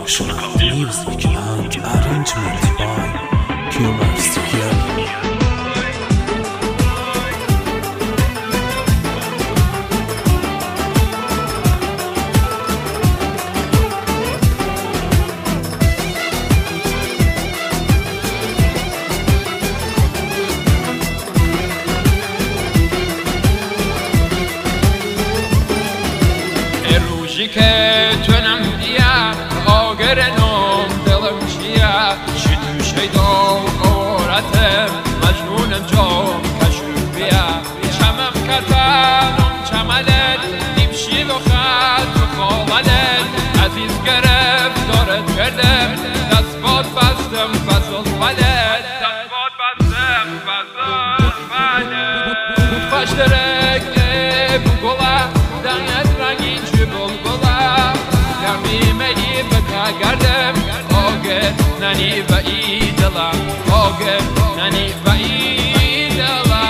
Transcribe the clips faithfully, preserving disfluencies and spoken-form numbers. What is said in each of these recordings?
Turkosh music and arrangement by Kumar Suhyani. که تونم بیا آگرنم دلم چیا شدو شیدا قورتم مجنونم جا کشو بیا چمم کتانم چملت دیمشی و خط و خوالت عزیز گرفت دارت کردم دست باد بستم فضل ولد دست باد بستم فضل ولد خوش درک بو گلا دنیت رنگین چه بلبلا گرمی منی بکا گردم آگر ننی و ایدلا آگر ننی و ایدلا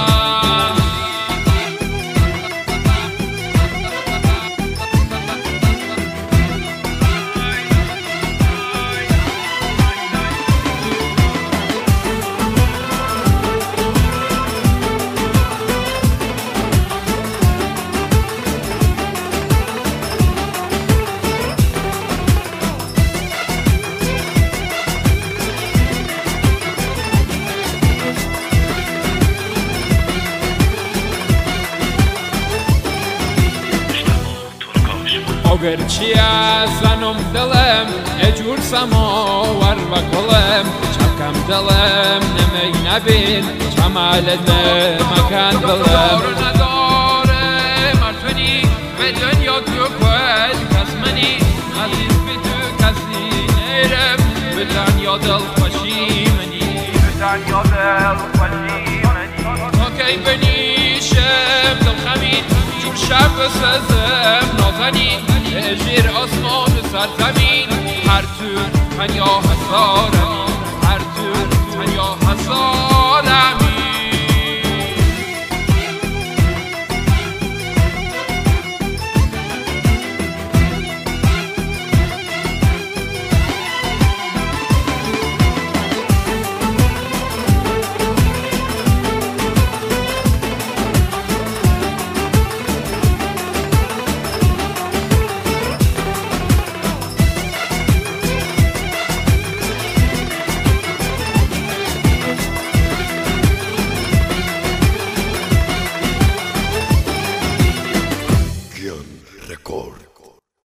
اگر چیا زنم دلم اجور سماور و گلم چکم دلم نمی نبین جمالت مکان دلم نداره مرتونی به دنیا تو کل کس منی عزیز به تو کسی نیرم به دنیا دل خوشی منی به دنیا دل خوشی منی تا کی بنیشم دل خمید جور شب بسازم نازنی زیر آسمان سرزمین هر طور من یا هزارمی هر طور من یا هزار